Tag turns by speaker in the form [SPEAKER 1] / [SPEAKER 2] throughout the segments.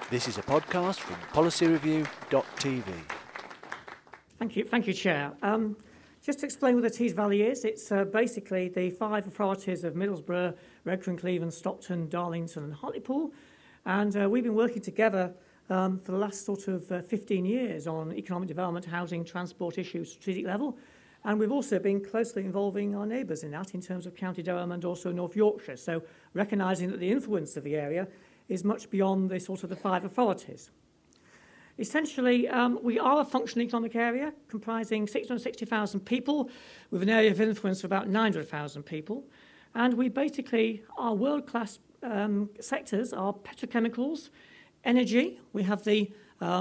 [SPEAKER 1] This is a podcast from policyreview.tv.
[SPEAKER 2] Thank you, Chair. Just to explain what the Tees Valley is, it's basically the 5 authorities of Middlesbrough, Redcar and Cleveland, Stockton, Darlington and Hartlepool. And we've been working together for the last 15 years on economic development, housing, transport issues, strategic level. And we've also been closely involving our neighbours in that in terms of County Durham and also North Yorkshire. So recognising that the influence of the area is much beyond the 5 authorities. Essentially, we are a functional economic area comprising 660,000 people with an area of influence of about 900,000 people. And we basically, our world-class sectors are petrochemicals, energy. We have the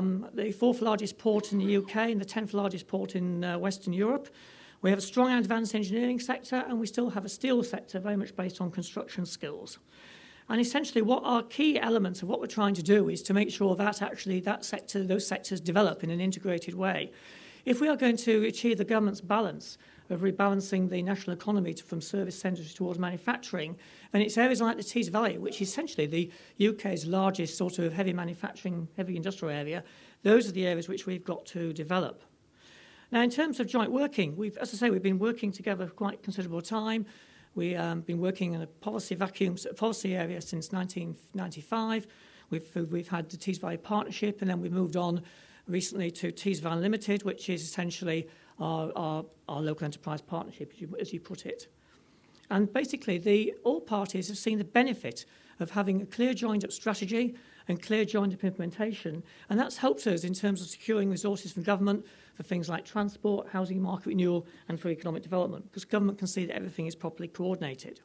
[SPEAKER 2] 4th largest port in the UK and the 10th largest port in Western Europe. We have a strong advanced engineering sector, and we still have a steel sector very much based on construction skills. And essentially what our key elements of what we're trying to do is to make sure that actually those sectors develop in an integrated way. If we are going to achieve the government's balance of rebalancing the national economy from service centres towards manufacturing, then it's areas like the Tees Valley, which is essentially the UK's largest heavy manufacturing, heavy industrial area, those are the areas which we've got to develop. Now, in terms of joint working, we've been working together for quite considerable time. We've been working in a policy area since 1995. We've had the Tees Valley Partnership, and then we moved on recently to Tees Valley Limited, which is essentially our local enterprise partnership, as you put it. And basically, all parties have seen the benefit of having a clear joined-up strategy and clear joined-up implementation, and that's helped us in terms of securing resources from government for things like transport, housing market renewal, and for economic development, because government can see that everything is properly coordinated.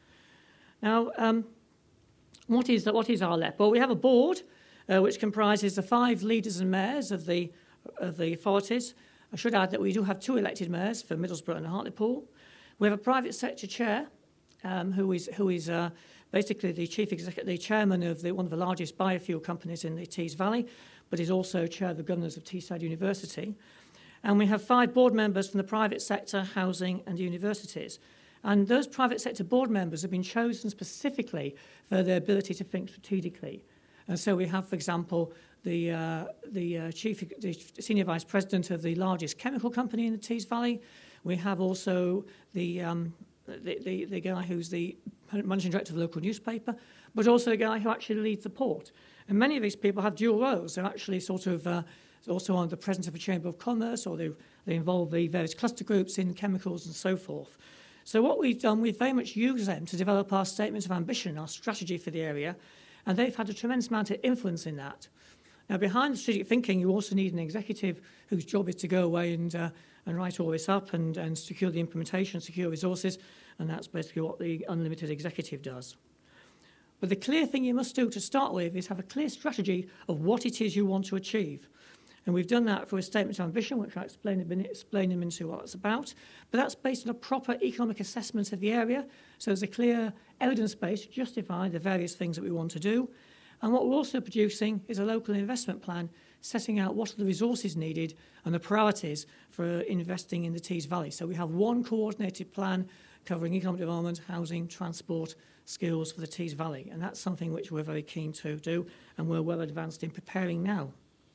[SPEAKER 2] Now, what is our LEP? Well, we have a board which comprises the 5 leaders and mayors of the authorities. I should add that we do have 2 elected mayors for Middlesbrough and Hartlepool. We have a private sector chair, who is basically the chairman of one of the largest biofuel companies in the Tees Valley, but is also chair of the governors of Teesside University. And we have 5 board members from the private sector, housing and universities. And those private sector board members have been chosen specifically for their ability to think strategically. And so we have, for example, the senior vice president of the largest chemical company in the Tees Valley. We have also the guy who's the managing director of the local newspaper, but also a guy who actually leads the port. And many of these people have dual roles. They're actually also on the president of a chamber of commerce, or they involve the various cluster groups in chemicals and so forth. So what we've done, we've very much used them to develop our statement of ambition, our strategy for the area, and they've had a tremendous amount of influence in that. Now, behind the strategic thinking, you also need an executive whose job is to go away and write all this up and secure the implementation, secure resources, and that's basically what the unlimited executive does. But the clear thing you must do to start with is have a clear strategy of what it is you want to achieve. And we've done that for a statement of ambition, which I'll explain into what it's about. But that's based on a proper economic assessment of the area. So there's a clear evidence base to justify the various things that we want to do. And what we're also producing is a local investment plan, setting out what are the resources needed and the priorities for investing in the Tees Valley. So we have one coordinated plan covering economic development, housing, transport, skills for the Tees Valley. And that's something which we're very keen to do, and we're well advanced in preparing now.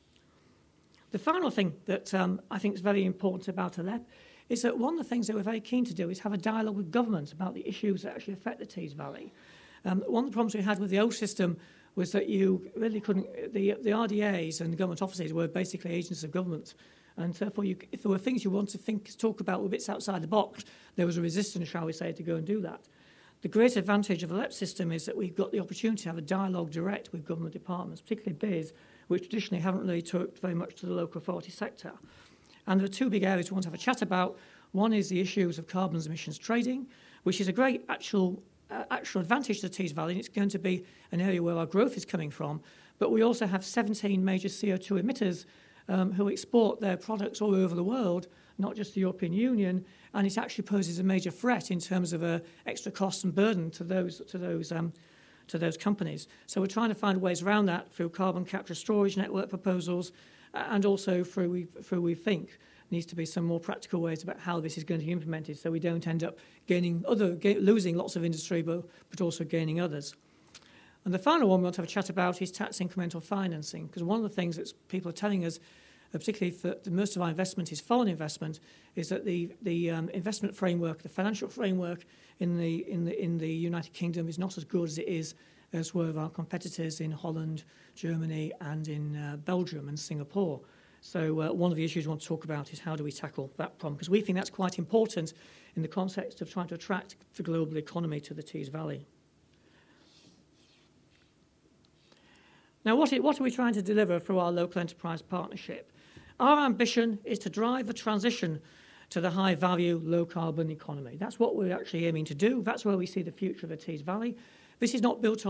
[SPEAKER 2] The final thing that I think is very important about a LEP is that one of the things that we're very keen to do is have a dialogue with government about the issues that actually affect the Tees Valley. One of the problems we had with the old system was that you really couldn't, the RDAs and the government offices were basically agents of government. And therefore, if there were things you wanted to talk about with bits outside the box, there was a resistance, shall we say, to go and do that. The great advantage of the LEP system is that we've got the opportunity to have a dialogue direct with government departments, particularly BIS, which traditionally haven't really talked very much to the local authority sector. And there are 2 big areas we want to have a chat about. One is the issues of carbon emissions trading, which is a great actual advantage to the Tees Valley, and it's going to be an area where our growth is coming from. But we also have 17 major CO2 emitters who export their products all over the world, not just the European Union, and it actually poses a major threat in terms of extra costs and burden to those companies. So we're trying to find ways around that through carbon capture storage network proposals, and also through we think needs to be some more practical ways about how this is going to be implemented, so we don't end up losing lots of industry, but also gaining others. And the final one we want to have a chat about is tax incremental financing, because one of the things that people are telling us, particularly for most of our investment is foreign investment, is that the investment framework, the financial framework in the United Kingdom is not as good as it is elsewhere of our competitors in Holland, Germany, and in Belgium and Singapore. So one of the issues we want to talk about is how do we tackle that problem, because we think that's quite important in the context of trying to attract the global economy to the Tees Valley. Now, what are we trying to deliver through our local enterprise partnership? Our ambition is to drive the transition to the high-value, low-carbon economy. That's what we're actually aiming to do. That's where we see the future of the Tees Valley. This is not built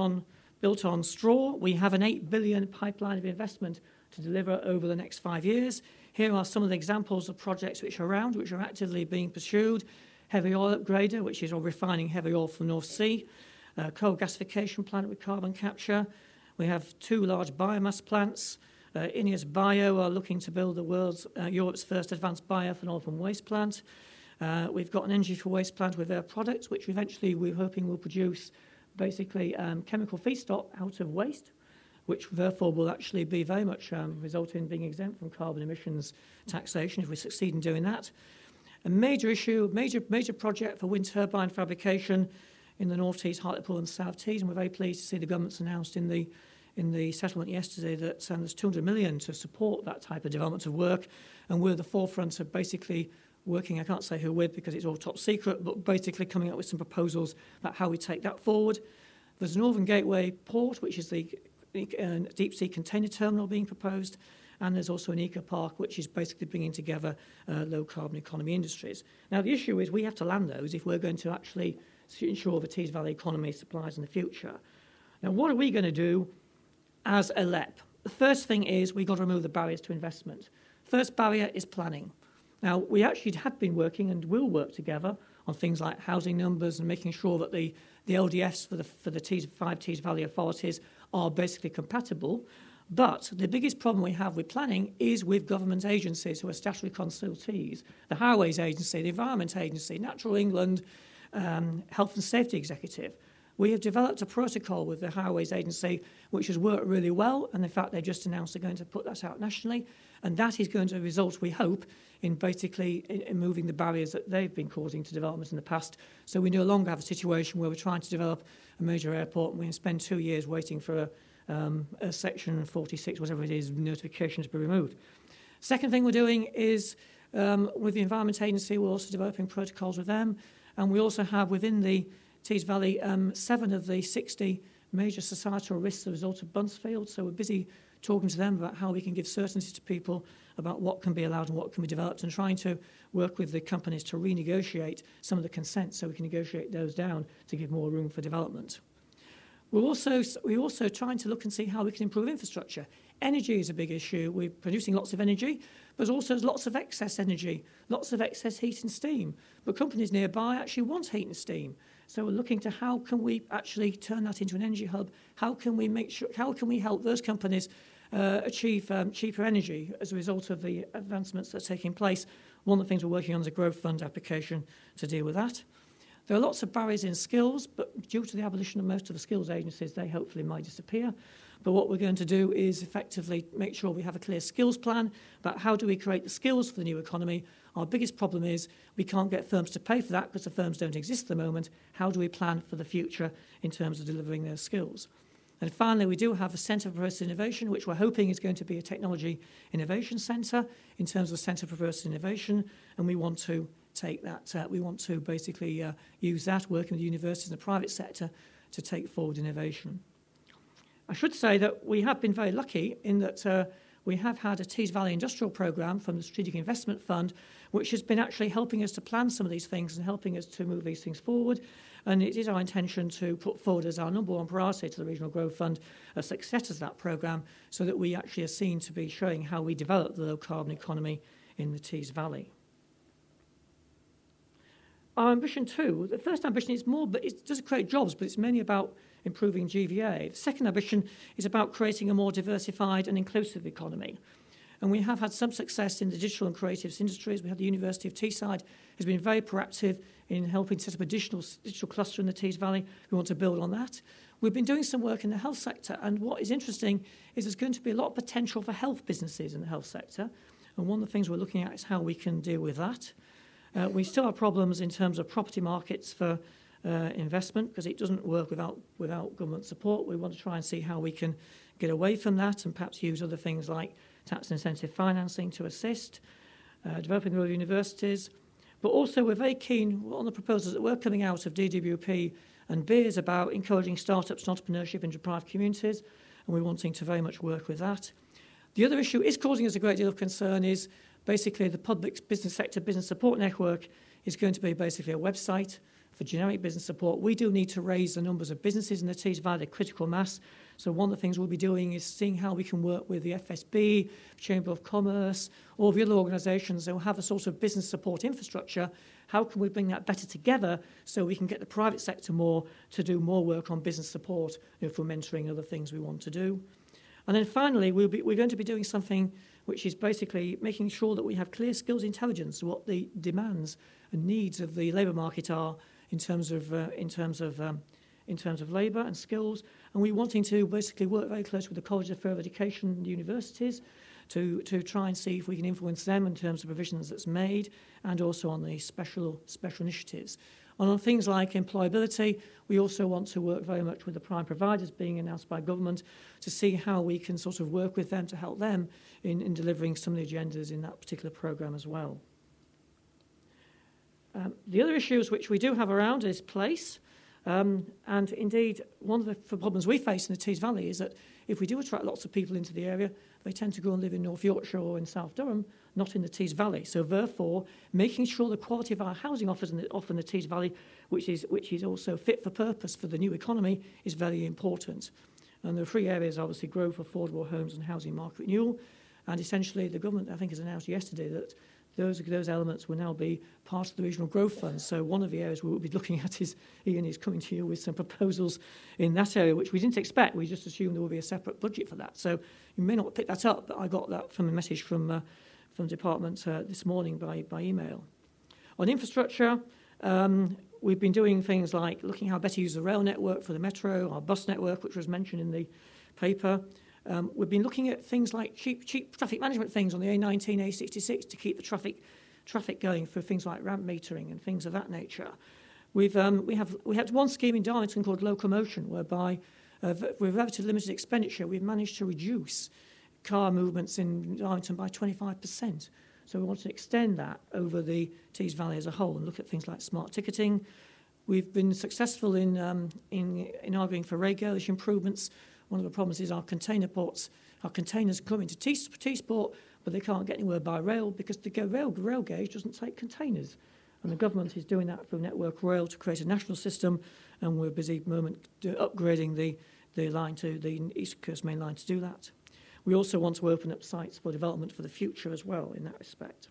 [SPEAKER 2] on straw. We have an $8 billion pipeline of investment to deliver over the next 5 years. Here are some of the examples of projects which are around, which are actively being pursued. Heavy oil upgrader, which is refining heavy oil from the North Sea. Coal gasification plant with carbon capture. We have 2 large biomass plants. Ineos Bio are looking to build Europe's first advanced bioethanol from waste plant. We've got an energy for waste plant with their products, which eventually we're hoping will produce basically chemical feedstock out of waste, which therefore will actually be very much result in being exempt from carbon emissions taxation if we succeed in doing that. A major project for wind turbine fabrication in the North Tees, Hartlepool and South Tees, and we're very pleased to see the government's announced in the settlement yesterday that there's 200 million to support that type of development of work, and we're at the forefront of basically working, I can't say who with because it's all top secret, but basically coming up with some proposals about how we take that forward. There's Northern Gateway Port, which is the deep-sea container terminal being proposed, and there's also an eco-park, which is basically bringing together low-carbon economy industries. Now, the issue is we have to land those if we're going to actually ensure the Tees Valley economy supplies in the future. Now, what are we going to do as a LEP? The first thing is we've got to remove the barriers to investment. First barrier is planning. Now, we actually have been working and will work together on things like housing numbers and making sure that the LDFs for the 5 Tees Valley authorities are basically compatible. But the biggest problem we have with planning is with government agencies who are statutory consultees, the Highways Agency, the Environment Agency, Natural England, Health and Safety Executive. We have developed a protocol with the Highways Agency which has worked really well, and in fact they just announced they're going to put that out nationally, and that is going to result, we hope, in basically in moving the barriers that they've been causing to development in the past. So we no longer have a situation where we're trying to develop a major airport and we spend 2 years waiting for a Section 46, whatever it is, notification to be removed. Second thing we're doing is with the Environment Agency, we're also developing protocols with them, and we also have within the Tees Valley 7 of the 60 major societal risks as a result of Buncefield. So we're busy talking to them about how we can give certainty to people about what can be allowed and what can be developed, and trying to work with the companies to renegotiate some of the consents so we can negotiate those down to give more room for development. We're also trying to look and see how we can improve infrastructure. Energy is a big issue. We're producing lots of energy, but also there's lots of excess energy, lots of excess heat and steam. But companies nearby actually want heat and steam. So we're looking to how can we actually turn that into an energy hub? How can we help those companies achieve cheaper energy as a result of the advancements that are taking place? One of the things we're working on is a growth fund application to deal with that. There are lots of barriers in skills, but due to the abolition of most of the skills agencies, they hopefully might disappear. But what we're going to do is effectively make sure we have a clear skills plan about how do we create the skills for the new economy. Our biggest problem is we can't get firms to pay for that because the firms don't exist at the moment. How do we plan for the future in terms of delivering those skills? And finally, we do have a Centre for Progressive Innovation, which we're hoping is going to be a technology innovation centre in terms of Centre for Progressive Innovation, and we want to take that, we want to basically use that, working with universities and the private sector to take forward innovation. I should say that we have been very lucky in that we have had a Tees Valley Industrial Programme from the Strategic Investment Fund, which has been actually helping us to plan some of these things and helping us to move these things forward. And it is our intention to put forward as our number one priority to the Regional Growth Fund a success of that programme, so that we actually are seen to be showing how we develop the low-carbon economy in the Tees Valley. Our ambition too, the first ambition is more, but it doesn't create jobs, but it's mainly about improving GVA. The second ambition is about creating a more diversified and inclusive economy. And we have had some success in the digital and creatives industries. We have the University of Teesside has been very proactive in helping set up a digital cluster in the Tees Valley. We want to build on that. We've been doing some work in the health sector, and what is interesting is there's going to be a lot of potential for health businesses in the health sector, and one of the things we're looking at is how we can deal with that. We still have problems in terms of property markets for investment, because it doesn't work without government support. We want to try and see how we can get away from that and perhaps use other things like tax incentive financing to assist, developing the rural universities. But also we're very keen on the proposals that were coming out of DWP and BEARS about encouraging startups and entrepreneurship in deprived communities, and we're wanting to very much work with that. The other issue is causing us a great deal of concern is basically the public business sector business support network is going to be basically a website for generic business support. We do need to raise the numbers of businesses in the Tees Valley, critical mass. So one of the things we'll be doing is seeing how we can work with the FSB, Chamber of Commerce, all the other organisations that will have a sort of business support infrastructure. How can we bring that better together so we can get the private sector more to do more work on business support, for mentoring, other things we want to do. And then finally, we're going to be doing something which is basically making sure that we have clear skills intelligence, what the demands and needs of the labour market are in terms of labour and skills. And we're wanting to basically work very close with the Colleges of Further Education and universities to try and see if we can influence them in terms of provisions that's made, and also on the special initiatives. And on things like employability, we also want to work very much with the prime providers being announced by government to see how we can sort of work with them to help them in delivering some of the agendas in that particular programme as well. The other issues which we do have around is place. And indeed, one of the problems we face in the Tees Valley is that if we do attract lots of people into the area, they tend to go and live in North Yorkshire or in South Durham, not in the Tees Valley. So therefore, making sure the quality of our housing offers in the Tees Valley, which is also fit for purpose for the new economy, is very important. And the three areas obviously growth, affordable homes and housing market renewal. And essentially, the government, I think, has announced yesterday that those elements will now be part of the Regional Growth Fund. So one of the areas we will be looking at is, Ian is coming to you with some proposals in that area, which we didn't expect. We just assumed there would be a separate budget for that. So you may not pick that up, but I got that from a message from the department this morning by email. On infrastructure, we've been doing things like looking how better use the rail network for the metro, our bus network, which was mentioned in the paper. We've been looking at things like cheap traffic management things on the A19, A66 to keep the traffic going for things like ramp metering and things of that nature. We had one scheme in Darlington called Locomotion, whereby with relatively limited expenditure, we've managed to reduce car movements in Darlington by 25%. So we want to extend that over the Tees Valley as a whole and look at things like smart ticketing. We've been successful in arguing for rail-gauge improvements. One of the problems is our container ports. Our containers come into Teesport, but they can't get anywhere by rail because the rail gauge doesn't take containers. And the government is doing that through Network Rail to create a national system, and we're busy at the moment upgrading the line to the East Coast Main Line to do that. We also want to open up sites for development for the future as well in that respect.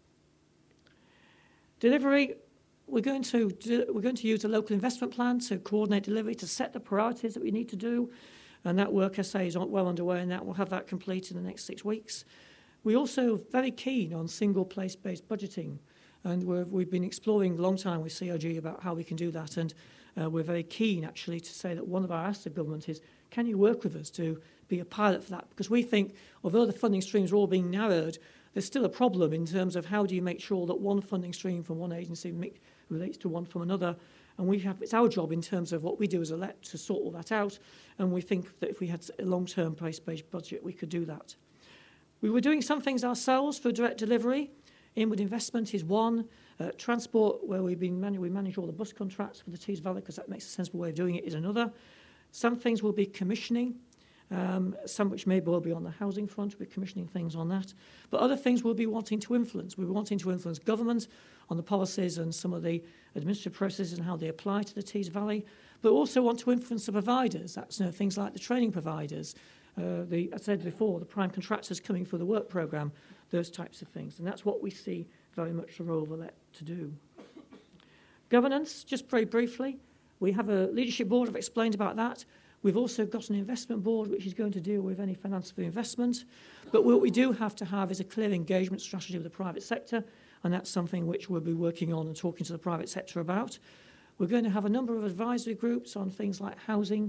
[SPEAKER 2] Delivery, we're going to use a local investment plan to coordinate delivery, to set the priorities that we need to do. And that work, I say, is well underway, and that we'll have that complete in the next 6 weeks. We're also very keen on single place-based budgeting, and we've been exploring a long time with CRG about how we can do that, and we're very keen, actually, to say that one of our asks of government is, can you work with us to be a pilot for that? Because we think, although the funding streams are all being narrowed, there's still a problem in terms of how do you make sure that one funding stream from one agency relates to one from another. And it's our job in terms of what we do as a LEP to sort all that out. And we think that if we had a long-term place-based budget, we could do that. We were doing some things ourselves for direct delivery. Inward investment is one. Transport, where we manage all the bus contracts for the Tees Valley because that makes a sensible way of doing it, is another. Some things will be commissioning. Some which may well be on the housing front, we're commissioning things on that. But other things we'll be wanting to influence. We're wanting to influence government on the policies and some of the administrative processes and how they apply to the Tees Valley, but also want to influence the providers. That's things like the training providers, I said before, the prime contractors coming for the work programme, those types of things. And that's what we see very much the role of the LEP to do. Governance, just very briefly, we have a leadership board, I've explained about that. We've also got an investment board which is going to deal with any finance for investment. But what we do have to have is a clear engagement strategy with the private sector, and that's something which we'll be working on and talking to the private sector about. We're going to have a number of advisory groups on things like housing,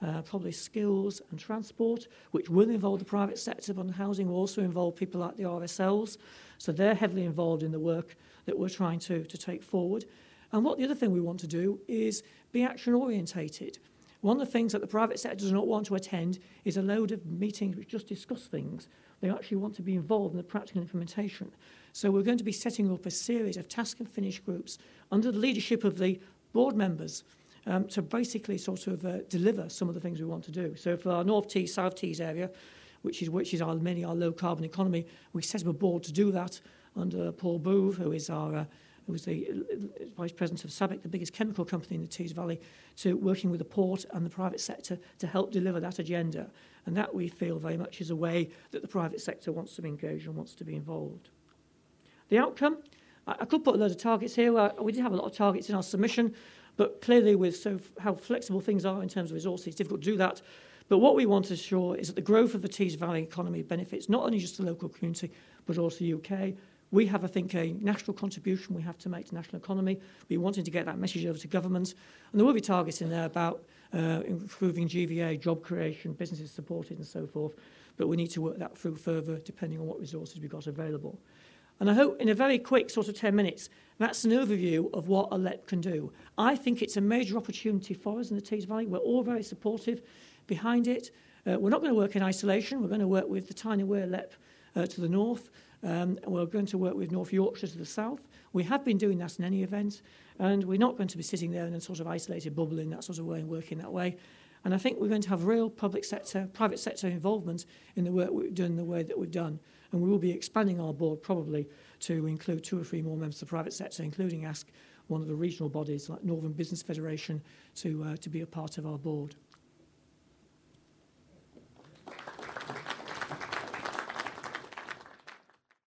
[SPEAKER 2] probably skills and transport, which will involve the private sector, but housing will also involve people like the RSLs. So they're heavily involved in the work that we're trying to take forward. And what the other thing we want to do is be action-orientated. One of the things that the private sector does not want to attend is a load of meetings which just discuss things. They actually want to be involved in the practical implementation. So we're going to be setting up a series of task and finish groups under the leadership of the board members to basically sort of deliver some of the things we want to do. So for our North Tees, South Tees area, which is mainly our low carbon economy, we set up a board to do that under Paul Booth, who is the Vice President of SABIC, the biggest chemical company in the Tees Valley, to working with the port and the private sector to help deliver that agenda. And that we feel very much is a way that the private sector wants to be engaged and wants to be involved. The outcome, I could put a load of targets here. We did have a lot of targets in our submission, but clearly with how flexible things are in terms of resources, it's difficult to do that. But what we want to ensure is that the growth of the Tees Valley economy benefits not only just the local community, but also the UK. We have, I think, a national contribution we have to make to the national economy. We're wanting to get that message over to government. And there will be targets in there about improving GVA, job creation, businesses supported and so forth. But we need to work that through further depending on what resources we've got available. And I hope in a very quick sort of 10 minutes, that's an overview of what ALEP can do. I think it's a major opportunity for us in the Tees Valley. We're all very supportive behind it. We're not going to work in isolation. We're going to work with the Tyne and Wear ALEP to the north. And we're going to work with North Yorkshire to the south. We have been doing that in any event, and we're not going to be sitting there in a sort of isolated bubble in that sort of way and working that way. And I think we're going to have real public sector, private sector involvement in the work we've done the way that we've done. And we will be expanding our board probably to include 2 or 3 more members of the private sector, including ask one of the regional bodies like Northern Business Federation to be a part of our board.